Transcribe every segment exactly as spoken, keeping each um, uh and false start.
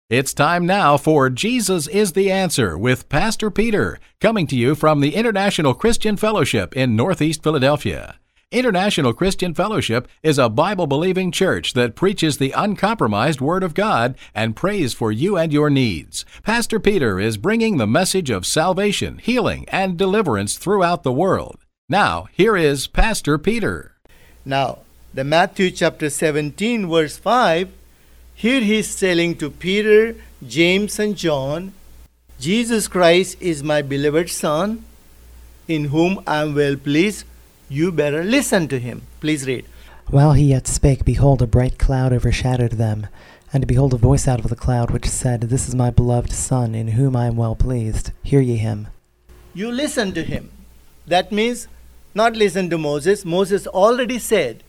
It's time now for Jesus is the Answer with Pastor Peter, coming to you from the International Christian Fellowship in Northeast Philadelphia. International Christian Fellowship is a Bible-believing church that preaches the uncompromised Word of God and prays for you and your needs. Pastor Peter is bringing the message of salvation, healing, and deliverance throughout the world. Now, here is Pastor Peter. Now, the Matthew chapter seventeen, verse five, here he is telling to Peter, James, and John, Jesus Christ is my beloved Son, in whom I am well pleased. You better listen to him. Please read. While he yet spake, behold, a bright cloud overshadowed them. And behold, a voice out of the cloud, which said, This is my beloved Son, in whom I am well pleased. Hear ye him. You listen to him. That means not listen to Moses. Moses already said,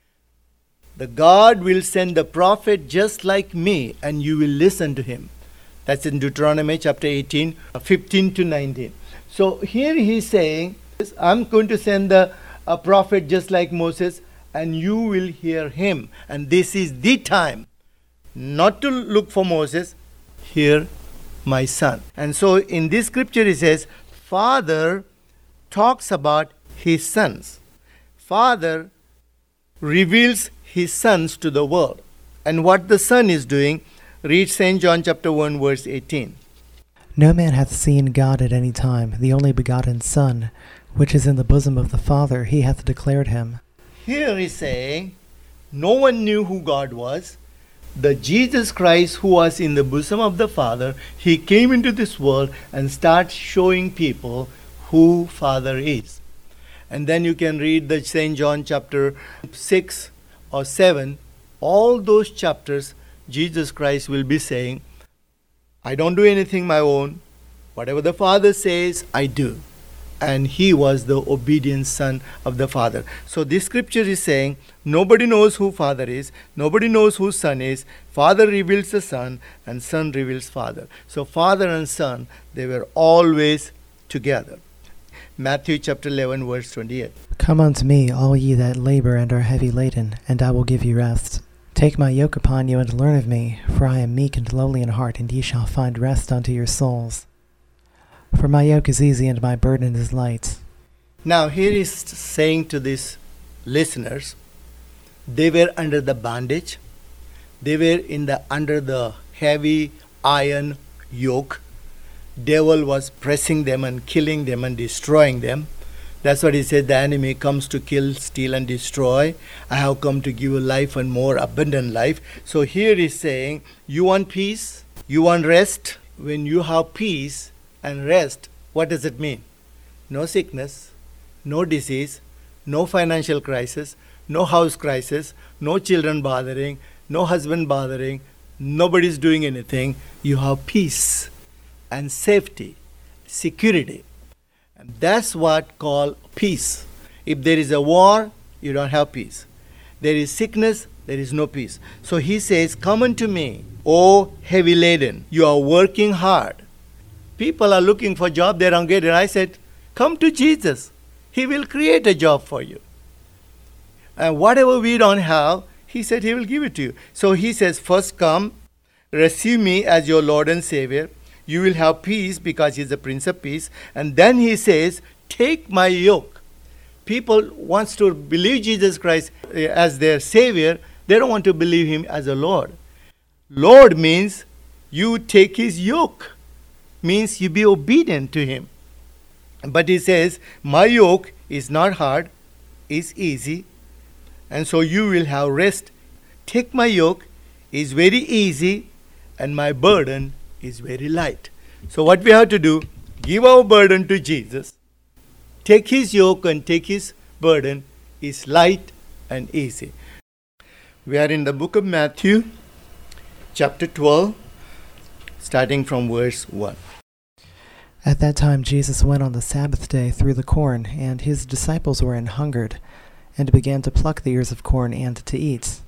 the God will send a prophet just like me, and you will listen to him. That's in Deuteronomy chapter eighteen, fifteen to nineteen. So here he's saying, I'm going to send a, a prophet just like Moses, and you will hear him. And this is the time not to look for Moses, hear my son. And so in this scripture it says, Father talks about his sons. Father reveals his sons to the world. And what the Son is doing, read Saint John chapter one, verse eighteen. No man hath seen God at any time, the only begotten Son, which is in the bosom of the Father, he hath declared him. Here he's saying, no one knew who God was. The Jesus Christ who was in the bosom of the Father, he came into this world and starts showing people who Father is. And then you can read the Saint John chapter six or seven. All those chapters, Jesus Christ will be saying, I don't do anything my own. Whatever the Father says, I do. And he was the obedient Son of the Father. So this scripture is saying, nobody knows who Father is. Nobody knows who Son is. Father reveals the Son, and Son reveals Father. So Father and Son, they were always together. Matthew chapter eleven, verse twenty-eight. Come unto me, all ye that labor and are heavy laden, and I will give you rest. Take my yoke upon you, and learn of me, for I am meek and lowly in heart, and ye shall find rest unto your souls. For my yoke is easy, and my burden is light. Now here he is saying to these listeners, they were under the bondage. They were in the under the heavy iron yoke. Devil was pressing them and killing them and destroying them. That's what he said, the enemy comes to kill, steal, and destroy. I have come to give you life and more abundant life. So here he's saying, you want peace? You want rest? When you have peace and rest, what does it mean? No sickness, no disease, no financial crisis, no house crisis, no children bothering, no husband bothering, nobody's doing anything. You have peace and safety, security. And that's what called peace. If there is a war, you don't have peace. There is sickness, there is no peace. So he says, come unto me, O heavy laden. You are working hard. People are looking for a job, they don't get it. I said, come to Jesus. He will create a job for you. And whatever we don't have, he said he will give it to you. So he says, first come, receive me as your Lord and Savior. You will have peace because he's the Prince of Peace. And then he says, take my yoke. People wants to believe Jesus Christ as their Savior. They don't want to believe him as a Lord. Lord means you take his yoke. Means you be obedient to him. But he says, my yoke is not hard, is easy. And so you will have rest. Take my yoke is very easy, and my burden is very light. So what we have to do, give our burden to Jesus. Take his yoke and take his burden is light and easy. We are in the book of Matthew, chapter twelve, starting from verse one. At that time Jesus went on the Sabbath day through the corn, and his disciples were an hungered, and began to pluck the ears of corn and to eat.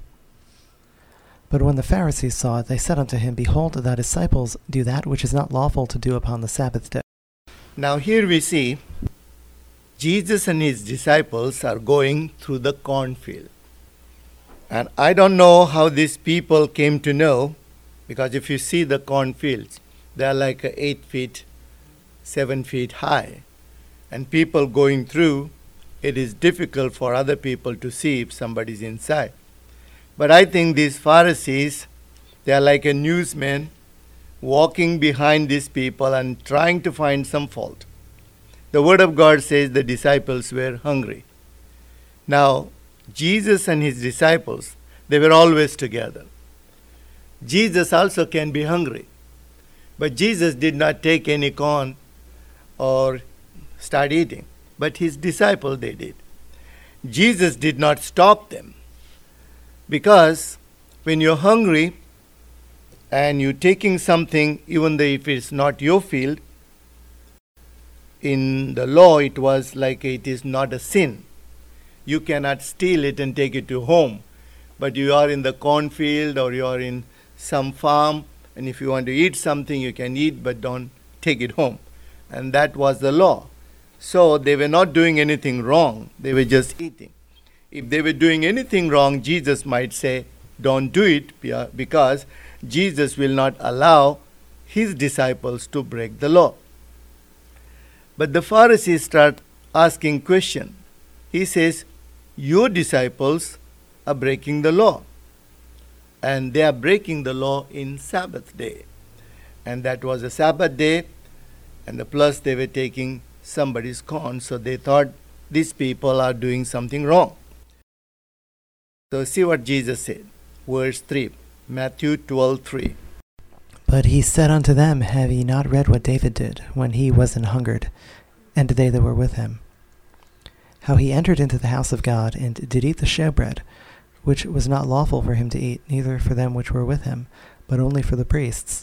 But when the Pharisees saw it, they said unto him, Behold, thy disciples do that which is not lawful to do upon the Sabbath day. Now here we see Jesus and his disciples are going through the cornfield. And I don't know how these people came to know Because if you see the cornfields, they are like eight feet, seven feet high. And people going through, it is difficult for other people to see if somebody's inside. But I think these Pharisees, they are like a newsman walking behind these people and trying to find some fault. The Word of God says the disciples were hungry. Now, Jesus and his disciples, they were always together. Jesus also can be hungry. But Jesus did not take any corn or start eating. But his disciples, they did. Jesus did not stop them. Because when you're hungry and you're taking something, even though if it's not your field, in the law it was like it is not a sin. You cannot steal it and take it to home. But you are in the cornfield or you are in some farm, and if you want to eat something, you can eat, but don't take it home. And that was the law. So they were not doing anything wrong. They were just eating. If they were doing anything wrong, Jesus might say, don't do it, because Jesus will not allow his disciples to break the law. But the Pharisees start asking questions. He says, your disciples are breaking the law. And they are breaking the law in Sabbath day. And that was a Sabbath day. And the plus they were taking somebody's corn. So they thought these people are doing something wrong. So see what Jesus said. Verse three. Matthew twelve three. But he said unto them, Have ye not read what David did, when he was an hungered, and they that were with him? How he entered into the house of God, and did eat the showbread, which was not lawful for him to eat, neither for them which were with him, but only for the priests.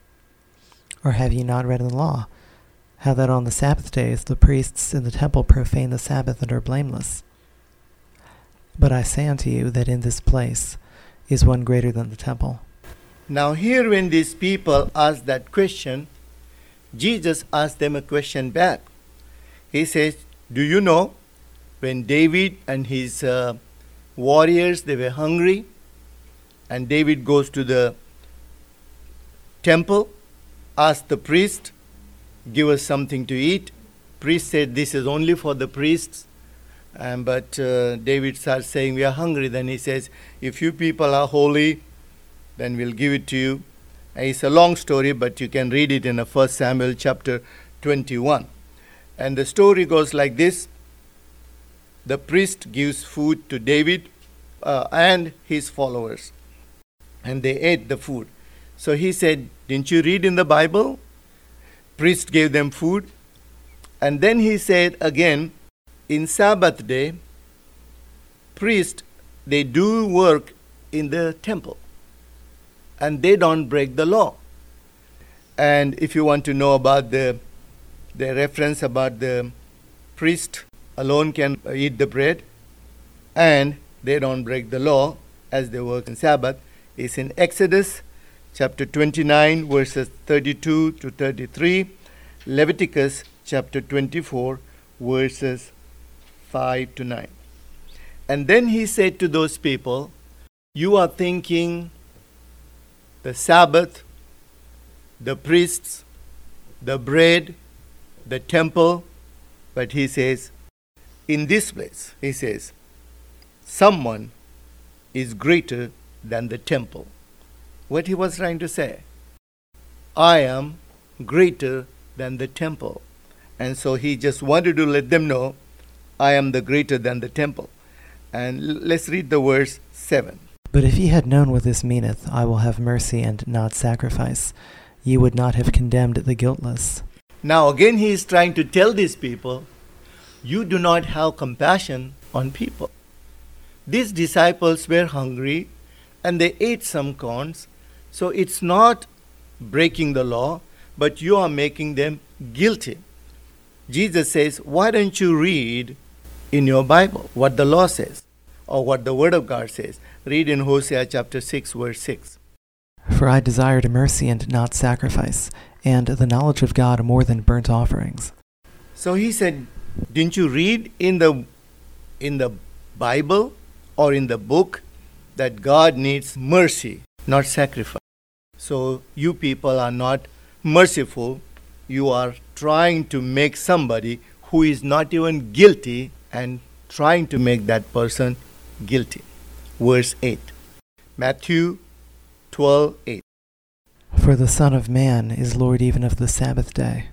Or have ye not read in the law, how that on the Sabbath days the priests in the temple profane the Sabbath and are blameless? But I say unto you that in this place is one greater than the temple. Now here when these people asked that question, Jesus asked them a question back. He says, do you know when David and his uh, warriors, they were hungry, and David goes to the temple, asked the priest, give us something to eat. Priest said, this is only for the priests. Um, but uh, David starts saying, we are hungry. Then he says, if you people are holy, then we'll give it to you. And it's a long story, but you can read it in First Samuel chapter twenty-one. And the story goes like this. The priest gives food to David uh, and his followers. And they ate the food. So he said, didn't you read in the Bible? Priest gave them food. And then he said again, in Sabbath day, priests, they do work in the temple. And they don't break the law. And if you want to know about the, the reference about the priest alone can eat the bread, and they don't break the law as they work in Sabbath, is in Exodus chapter twenty-nine, verses thirty-two to thirty-three, Leviticus chapter twenty-four, verses five to nine. And then he said to those people, you are thinking the Sabbath, the priests, the bread, the temple, but he says, in this place, he says, someone is greater than the temple. What he was trying to say, I am greater than the temple. And so he just wanted to let them know, I am the greater than the temple. And l- let's read the verse seven. But if ye had known what this meaneth, I will have mercy and not sacrifice, ye would not have condemned the guiltless. Now again he is trying to tell these people, you do not have compassion on people. These disciples were hungry and they ate some corns. So it's not breaking the law, but you are making them guilty. Jesus says, why don't you read in your Bible what the law says or what the Word of God says? Read in Hosea chapter six, verse six. For I desired mercy and not sacrifice, and the knowledge of God more than burnt offerings. So he said, didn't you read in the in the Bible or in the book that God needs mercy, not sacrifice? So you people are not merciful. You are trying to make somebody who is not even guilty and trying to make that person guilty. Verse eight. Matthew twelve eight. For the Son of Man is Lord even of the Sabbath day.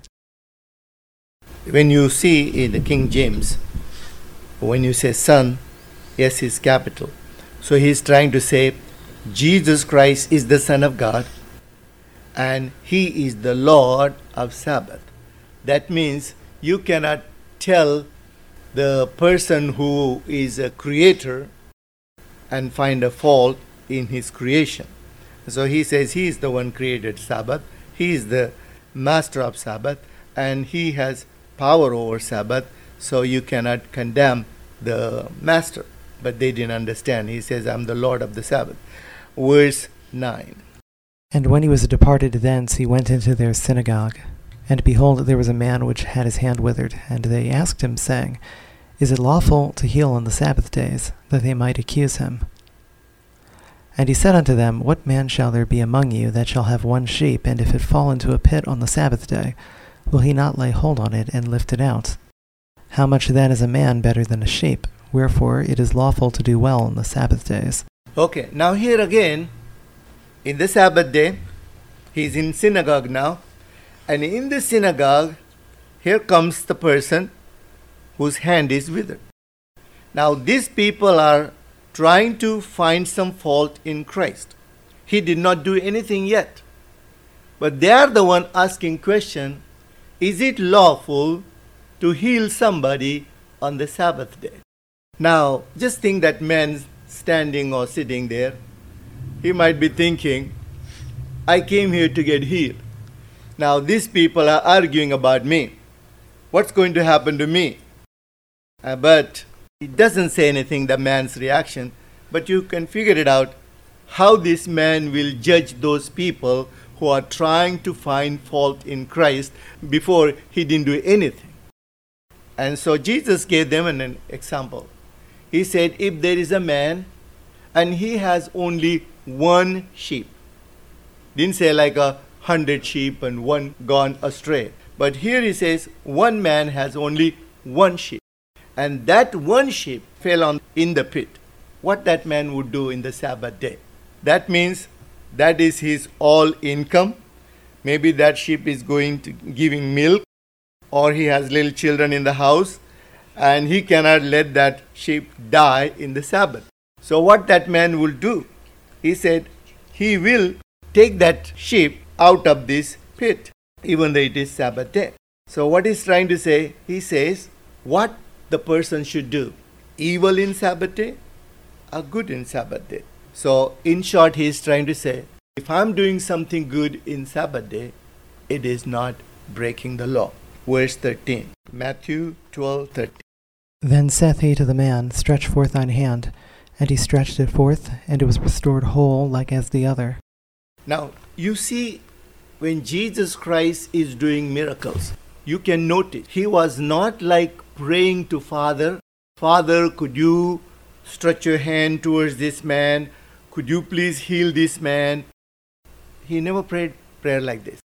When you see in the King James, when you say Son, S is capital. So he is trying to say Jesus Christ is the Son of God and he is the Lord of Sabbath. That means you cannot tell the person who is a creator and find a fault in his creation. So he says he is the one created Sabbath, he is the master of Sabbath, and he has power over Sabbath, so you cannot condemn the master. But they didn't understand. He says, I'm the Lord of the Sabbath. Verse nine. And when he was departed thence, he went into their synagogue. And behold, there was a man which had his hand withered. And they asked him, saying, Is it lawful to heal on the Sabbath days? That they might accuse him. And he said unto them, What man shall there be among you that shall have one sheep, and if it fall into a pit on the Sabbath day, will he not lay hold on it and lift it out? How much then is a man better than a sheep? Wherefore it is lawful to do well on the Sabbath days. Okay, now here again, in the Sabbath day, he's in synagogue now, and in the synagogue, here comes the person whose hand is withered. Now these people are trying to find some fault in Christ. He did not do anything yet. But they are the one asking question, is it lawful to heal somebody on the Sabbath day? Now, just think that man standing or sitting there, he might be thinking, I came here to get healed. Now these people are arguing about me. What's going to happen to me? Uh, but it doesn't say anything, the man's reaction, but you can figure it out how this man will judge those people who are trying to find fault in Christ before he didn't do anything. And so Jesus gave them an example. He said, if there is a man and he has only one sheep, didn't say like a hundred sheep and one gone astray, but here he says one man has only one sheep, and that one sheep fell on in the pit. What that man would do in the Sabbath day? That means that is his all income. Maybe that sheep is going to giving milk, or he has little children in the house, and he cannot let that sheep die in the Sabbath. So what that man will do? He said he will take that sheep out of this pit, even though it is Sabbath day. So what he's trying to say, he says what the person should do, evil in Sabbath day or good in Sabbath day. So in short, he is trying to say, if I'm doing something good in Sabbath day, it is not breaking the law. Verse thirteen, Matthew twelve thirty. Then saith he to the man, Stretch forth thine hand. And he stretched it forth, and it was restored whole like as the other. Now, you see, when Jesus Christ is doing miracles, you can notice he was not like praying to Father, Father, could you stretch your hand towards this man? Could you please heal this man? He never prayed prayer like this.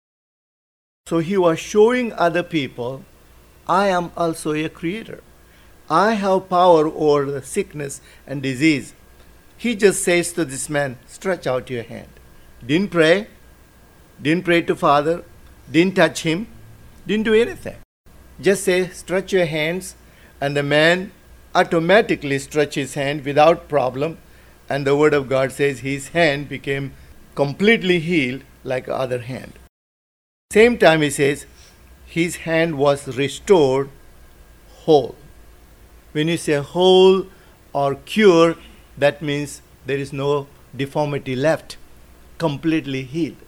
So he was showing other people, I am also a creator. I have power over the sickness and disease. He just says to this man, stretch out your hand. Didn't pray, didn't pray to Father, didn't touch him, didn't do anything. Just say, stretch your hands, and the man automatically stretched his hand without problem, and the word of God says his hand became completely healed like other hand. Same time he says, his hand was restored whole. When you say whole or cure, that means there is no deformity left, completely healed.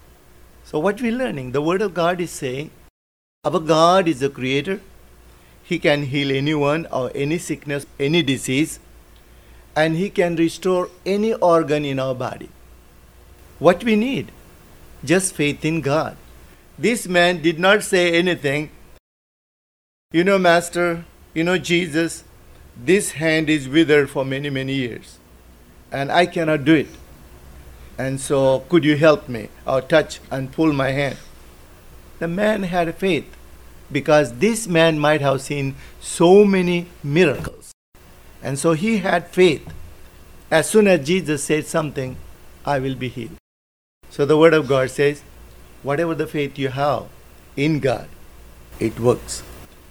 So what we're learning, the word of God is saying, our God is a creator. He can heal anyone or any sickness, any disease, and he can restore any organ in our body. What we need? Just faith in God. This man did not say anything. You know, Master, you know, Jesus, this hand is withered for many, many years, and I cannot do it. And so, could you help me or touch and pull my hand? The man had faith because this man might have seen so many miracles. And so he had faith. As soon as Jesus said something, I will be healed. So the Word of God says, whatever the faith you have in God, it works.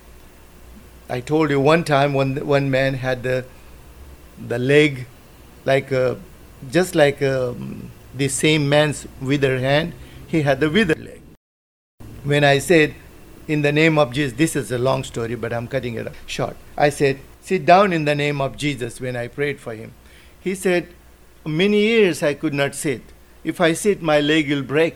I told you one time when one man had the the leg like a, just like a, the same man's withered hand, he had the withered leg. When I said, in the name of Jesus, this is a long story, but I'm cutting it short. I said, sit down in the name of Jesus when I prayed for him. He said, many years I could not sit. If I sit, my leg will break.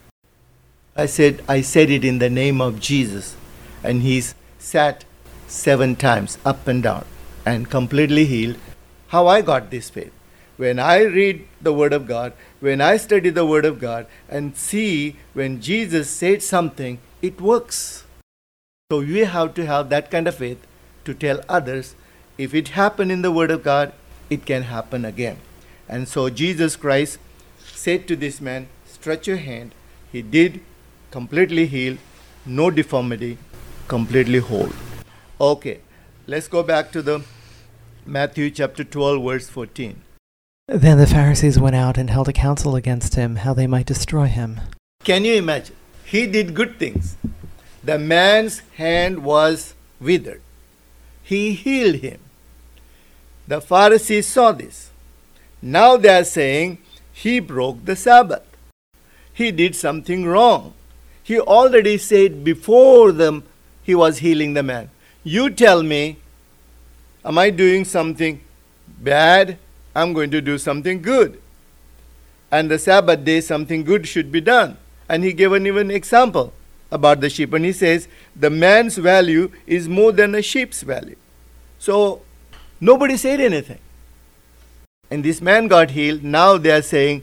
I said, I said it in the name of Jesus. And he sat seven times up and down and completely healed. How I got this faith? When I read the Word of God, when I study the Word of God and see when Jesus said something, it works. So we have to have that kind of faith to tell others, if it happened in the Word of God, it can happen again. And so Jesus Christ said to this man, stretch your hand. He did, completely healed, no deformity, completely whole. Okay, let's go back to the Matthew chapter twelve, verse fourteen. Then the Pharisees went out and held a council against him, how they might destroy him. Can you imagine? He did good things. The man's hand was withered. He healed him. The Pharisees saw this. Now they are saying, he broke the Sabbath. He did something wrong. He already said before them he was healing the man, you tell me, am I doing something bad? I'm going to do something good. And the Sabbath day, something good should be done. And he gave an even example about the sheep. And he says, the man's value is more than a sheep's value. So, nobody said anything. And this man got healed. Now they are saying,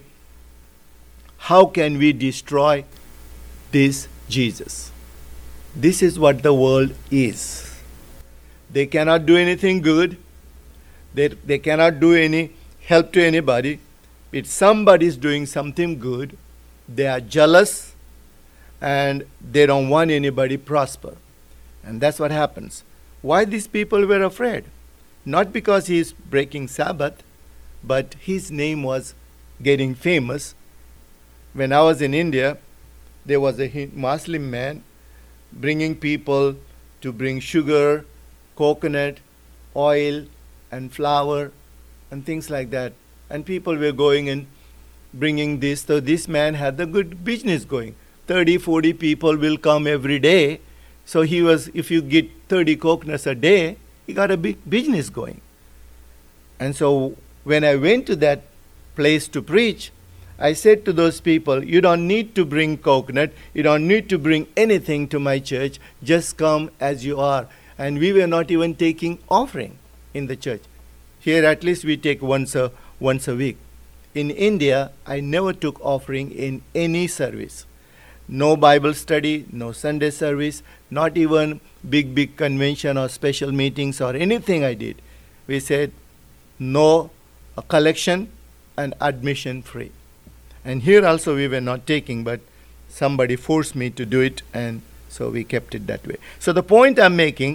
how can we destroy this Jesus? This is what the world is. They cannot do anything good. They, they cannot do any help to anybody. If somebody is doing something good, they are jealous and they don't want anybody prosper. And that's what happens. Why these people were afraid? Not because he is breaking Sabbath, but his name was getting famous. When I was in India, there was a Muslim man bringing people to bring sugar, coconut, oil, and flour, and things like that. And people were going and bringing this. So this man had the good business going. thirty, forty people will come every day. So he was, if you get thirty coconuts a day, he got a big business going. And so when I went to that place to preach, I said to those people, you don't need to bring coconut. You don't need to bring anything to my church. Just come as you are. And we were not even taking offering in the church. Here at least we take once a, once a week. In India, I never took offering in any service. No Bible study, no Sunday service, not even big, big convention or special meetings or anything I did. We said no a collection and admission free. And here also we were not taking, but somebody forced me to do it, and so we kept it that way. So the point I'm making,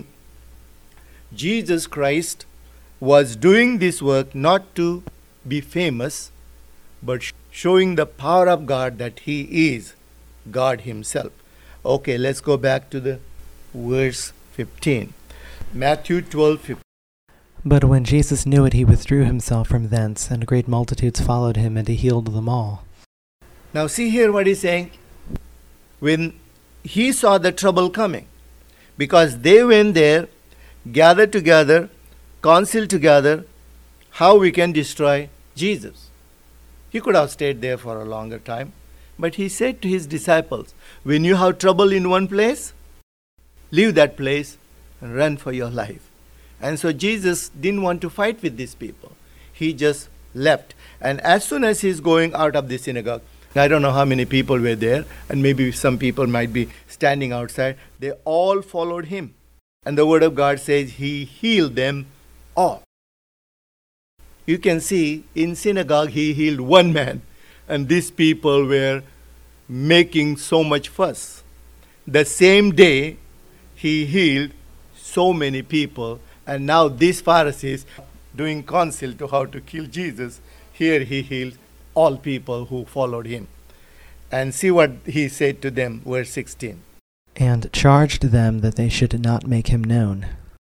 Jesus Christ was doing this work not to be famous, but sh- showing the power of God that he is God himself. Okay, let's go back to the verse fifteen. Matthew twelve fifteen. But when Jesus knew it, he withdrew himself from thence, and great multitudes followed him, and he healed them all. Now see here what he's saying. When he saw the trouble coming, because they went there, gathered together, council together, how we can destroy Jesus. He could have stayed there for a longer time, but he said to his disciples, when you have trouble in one place, leave that place and run for your life. And so Jesus didn't want to fight with these people. He just left. And as soon as he's going out of the synagogue, I don't know how many people were there, and maybe some people might be standing outside. They all followed him. And the Word of God says he healed them all. You can see in synagogue he healed one man, and these people were making so much fuss. The same day, he healed so many people, and now these Pharisees doing counsel to how to kill Jesus. Here he healed all people who followed him. And see what he said to them, verse sixteen. And charged them that they should not make him known.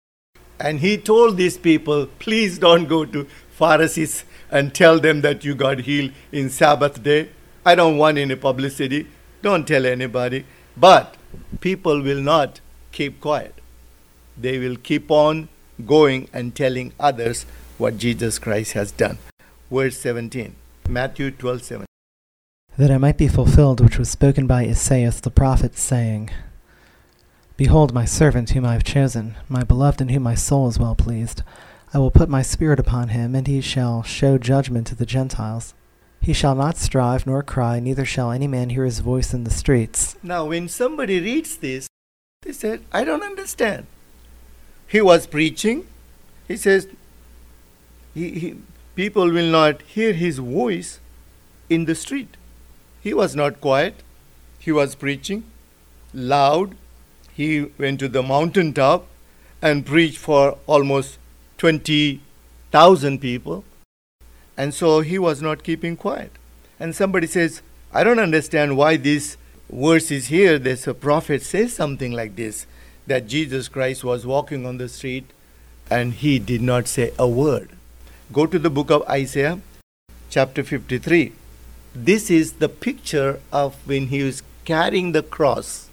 And he told these people, please don't go to Pharisees and tell them that you got healed in Sabbath day. I don't want any publicity. Don't tell anybody. But people will not keep quiet. They will keep on going and telling others what Jesus Christ has done. Verse seventeen, Matthew twelve seven. That it might be fulfilled which was spoken by Isaiah the prophet, saying, Behold my servant whom I have chosen, my beloved in whom my soul is well pleased. I will put my spirit upon him, and he shall show judgment to the Gentiles. He shall not strive nor cry, neither shall any man hear his voice in the streets. Now when somebody reads this, they said, I don't understand. He was preaching. He says, he, he, people will not hear his voice in the street. He was not quiet. He was preaching loud. He went to the mountaintop and preached for almost twenty thousand people. And so he was not keeping quiet. And somebody says, I don't understand why this verse is here. There's a prophet says something like this, that Jesus Christ was walking on the street and he did not say a word. Go to the book of Isaiah, chapter fifty-three. This is the picture of when he was carrying the cross.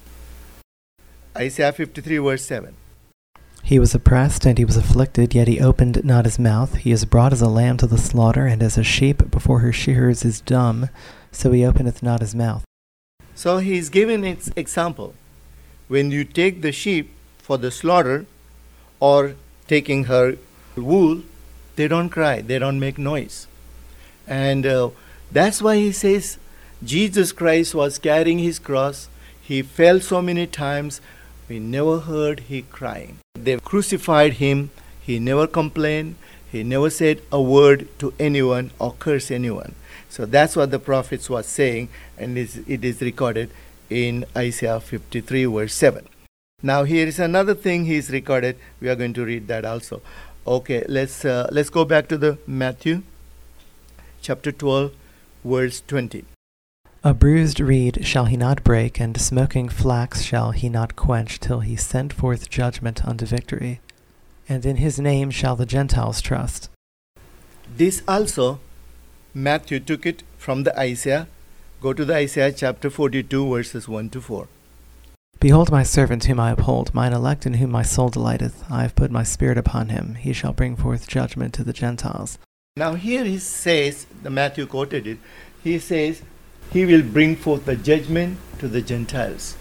Isaiah fifty-three, verse seven. He was oppressed and he was afflicted, yet he opened not his mouth. He is brought as a lamb to the slaughter, and as a sheep before her shearers is dumb, so he openeth not his mouth. So he is giving an example. When you take the sheep for the slaughter, or taking her wool, they don't cry, they don't make noise. And uh, that's why he says Jesus Christ was carrying his cross. He fell so many times, we never heard he crying. They crucified him. He never complained. He never said a word to anyone or cursed anyone. So that's what the prophets was saying, and it is recorded in Isaiah fifty-three, verse seven. Now here is another thing he is recorded. We are going to read that also. Okay, let's uh, let's go back to the Matthew chapter twelve, verse twenty. A bruised reed shall he not break, and smoking flax shall he not quench, till he send forth judgment unto victory. And in his name shall the Gentiles trust. This also, Matthew took it from the Isaiah. Go to the Isaiah chapter forty-two, verses one to four. Behold my servant whom I uphold, mine elect in whom my soul delighteth. I have put my spirit upon him. He shall bring forth judgment to the Gentiles. Now here he says, the Matthew quoted it, he says, he will bring forth the judgment to the Gentiles.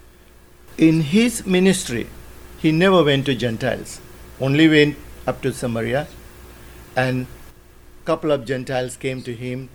In his ministry, he never went to Gentiles, only went up to Samaria, and a couple of Gentiles came to him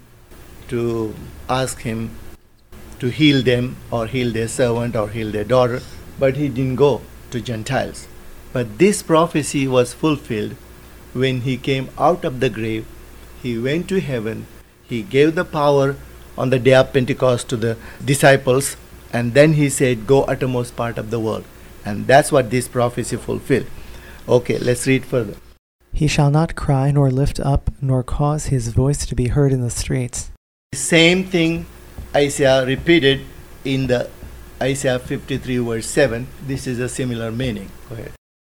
to ask him to heal them or heal their servant or heal their daughter, but he didn't go to Gentiles. But this prophecy was fulfilled when he came out of the grave. He went to heaven. He gave the power on the day of Pentecost to the disciples, and then he said, go uttermost part of the world. And that's what this prophecy fulfilled. Okay, let's read further. He shall not cry, nor lift up, nor cause his voice to be heard in the streets. Same thing Isaiah repeated in the Isaiah fifty-three, verse seven. This is a similar meaning. Go ahead.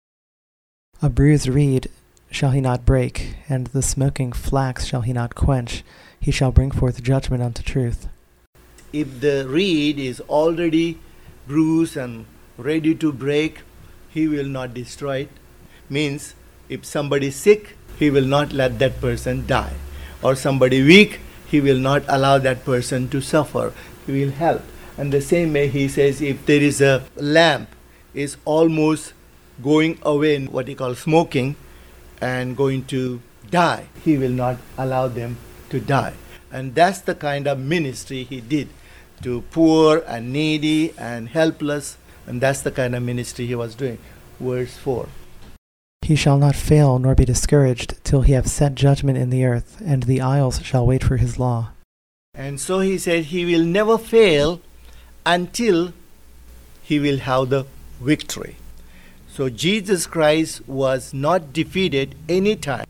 A bruised reed shall he not break, and the smoking flax shall he not quench. He shall bring forth judgment unto truth. If the reed is already bruised and ready to break, he will not destroy it. Means if somebody is sick, he will not let that person die. Or somebody weak, he will not allow that person to suffer. He will help. And the same way he says, if there is a lamp is almost going away, what he calls smoking, and going to die, he will not allow them to die. And that's the kind of ministry he did to poor and needy and helpless, and that's the kind of ministry he was doing. Verse four. He shall not fail nor be discouraged till he have set judgment in the earth, and the isles shall wait for his law. And so he said he will never fail until he will have the victory. So Jesus Christ was not defeated any time.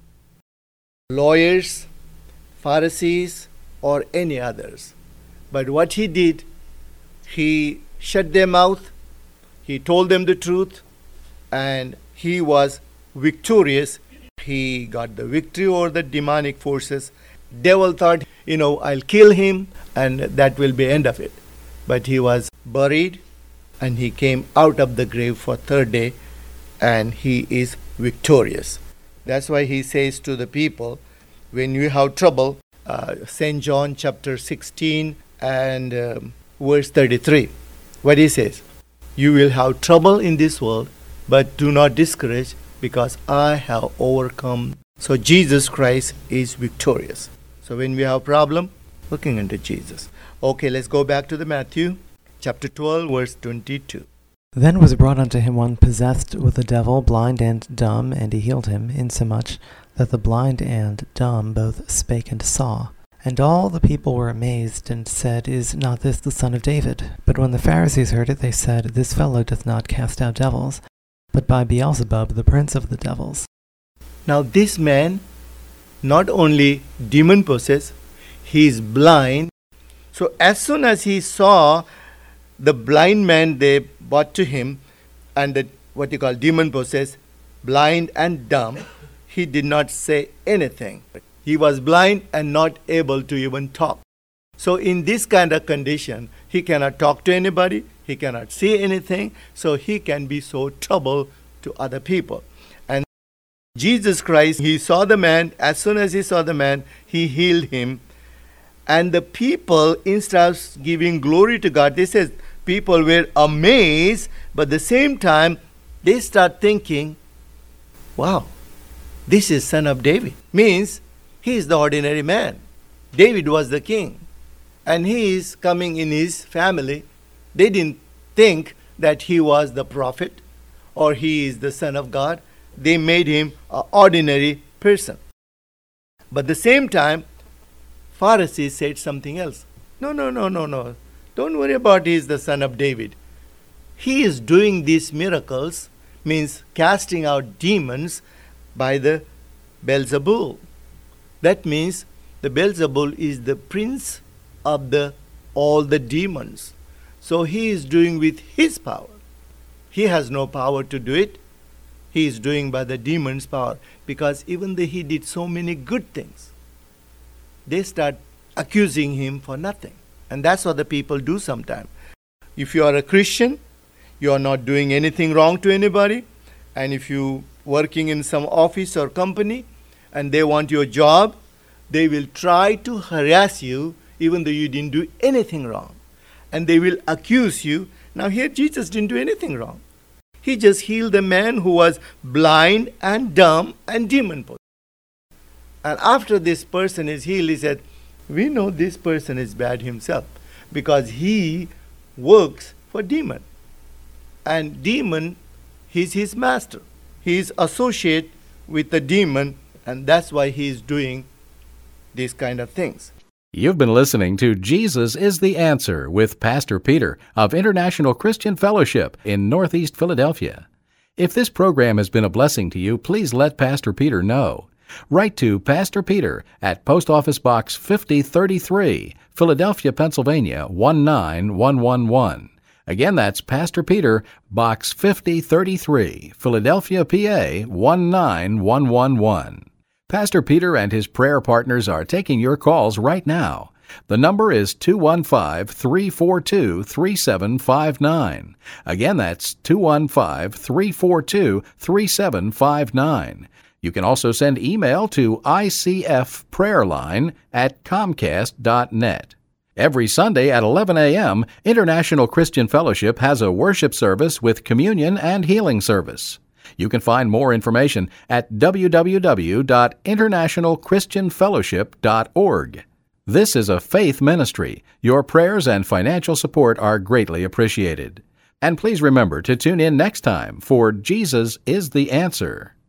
Lawyers, Pharisees, or any others. But what he did, he shut their mouth, he told them the truth, and he was victorious. He got the victory over the demonic forces. Devil thought, you know, I'll kill him and that will be end of it. But he was buried and he came out of the grave for third day and he is victorious. That's why he says to the people, when you have trouble, uh, Saint John chapter sixteen and um, verse thirty-three, what he says, you will have trouble in this world, but do not discourage, because I have overcome. So Jesus Christ is victorious. So when we have a problem, looking into Jesus. Okay, let's go back to the Matthew chapter twelve, verse twenty-two. Then was brought unto him one possessed with a devil, blind and dumb, and he healed him, insomuch that the blind and dumb both spake and saw. And all the people were amazed, and said, Is not this the Son of David? But when the Pharisees heard it, they said, This fellow doth not cast out devils, but by Beelzebub, the prince of the devils. Now this man, not only demon-possessed, he is blind. So as soon as he saw the blind man they brought to him, and the what you call demon-possessed, blind and dumb, he did not say anything. He was blind and not able to even talk. So in this kind of condition, he cannot talk to anybody, he cannot see anything, so he can be so trouble to other people. And Jesus Christ, he saw the man, as soon as he saw the man, he healed him. And the people, instead of giving glory to God, they said people were amazed, but at the same time, they start thinking, wow, this is Son of David. Means he is the ordinary man. David was the king. And he is coming in his family. They didn't think that he was the prophet or he is the Son of God. They made him an ordinary person. But at the same time, Pharisees said something else. No, no, no, no, no. Don't worry about he is the Son of David. He is doing these miracles, means casting out demons by the Beelzebul. That means the Beelzebul is the prince of the all the demons. So he is doing with his power. He has no power to do it. He is doing by the demon's power. Because even though he did so many good things, they start accusing him for nothing. And that's what the people do sometimes. If you are a Christian, you are not doing anything wrong to anybody. And if you working in some office or company and they want your job, they will try to harass you even though you didn't do anything wrong. And they will accuse you. Now here Jesus didn't do anything wrong. He just healed a man who was blind and dumb and demon-possessed. And after this person is healed, he said, we know this person is bad himself because he works for demon. And demon, he's his master. He is associate with the demon, and that's why he is doing these kind of things. You've been listening to Jesus is the Answer with Pastor Peter of International Christian Fellowship in Northeast Philadelphia. If this program has been a blessing to you, please let Pastor Peter know. Write to Pastor Peter at Post Office Box fifty thirty-three, Philadelphia, Pennsylvania one nine one one one. Again, that's Pastor Peter, Box fifty thirty-three, Philadelphia, P A one nine one one one. Pastor Peter and his prayer partners are taking your calls right now. The number is two one five, three four two, three seven five nine. Again, that's two one five, three four two, three seven five nine. You can also send email to I C F prayerline at comcast dot net. Every Sunday at eleven a.m., International Christian Fellowship has a worship service with communion and healing service. You can find more information at w w w dot international christian fellowship dot org. This is a faith ministry. Your prayers and financial support are greatly appreciated. And please remember to tune in next time for Jesus is the Answer.